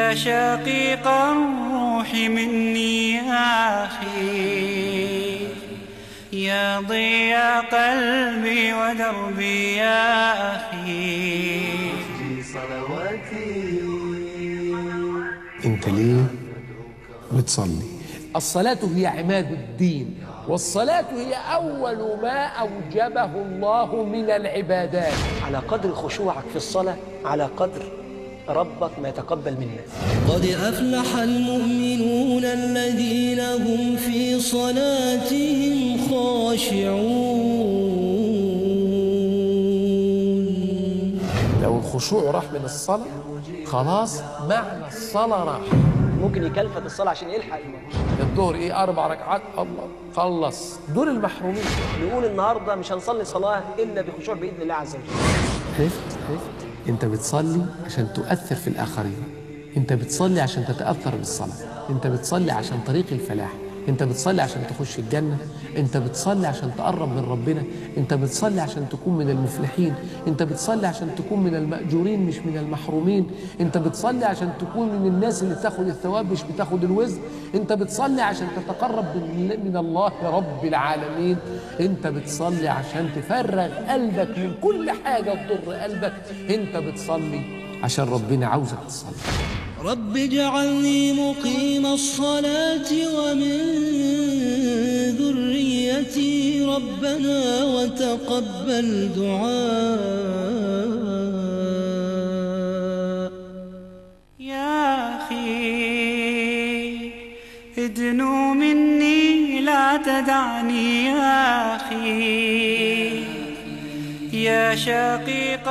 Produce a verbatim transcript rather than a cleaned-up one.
يا شقيق الروح مني يا أخي، يا ضياء قلبي ودربي يا أخي. صلواتي انت ليه بتصلي؟ الصلاة هي عماد الدين، والصلاة هي أول ما أوجبه الله من العبادات. على قدر خشوعك في الصلاة على قدر ربك ما يتقبل منك. قد أفلح المؤمنون الذين هم في صلاتهم خاشعون. لو الخشوع راح من الصلاة خلاص معنى الصلاة راح. ممكن يكلفت الصلاة عشان يلحق الماتش. الظهر ايه أربع ركعات، الله خلص دول المحرومين. نقول النهارده مش هنصلي صلاة إلا بخشوع بإذن الله عز وجل. خفت خفت انت بتصلي عشان تؤثر في الآخرين، انت بتصلي عشان تتأثر بالصلاة، انت بتصلي عشان طريق الفلاح، انت بتصلي عشان تخش الجنة، انت بتصلي عشان تقرب من ربنا، انت بتصلي عشان تكون من المفلحين، انت بتصلي عشن تكون من المأجورين مش من المحرومين، انت بتصلي عشان تكون من الناس اللي تاخد الثواب مش بتاخد الوزر، انت بتصلي عشان تتقرب من الله رب العالمين، انت بتصلي عشان تفرغ قلبك من كل حاجة تضر قلبك، انت بتصلي عشان ربنا عاوزك تصلي. رب اجعلني مقيم الصلاة ومن ذريتي ربنا وتقبل دعاء. يا أخي ادنو مني لا تدعني يا أخي، يا شقيق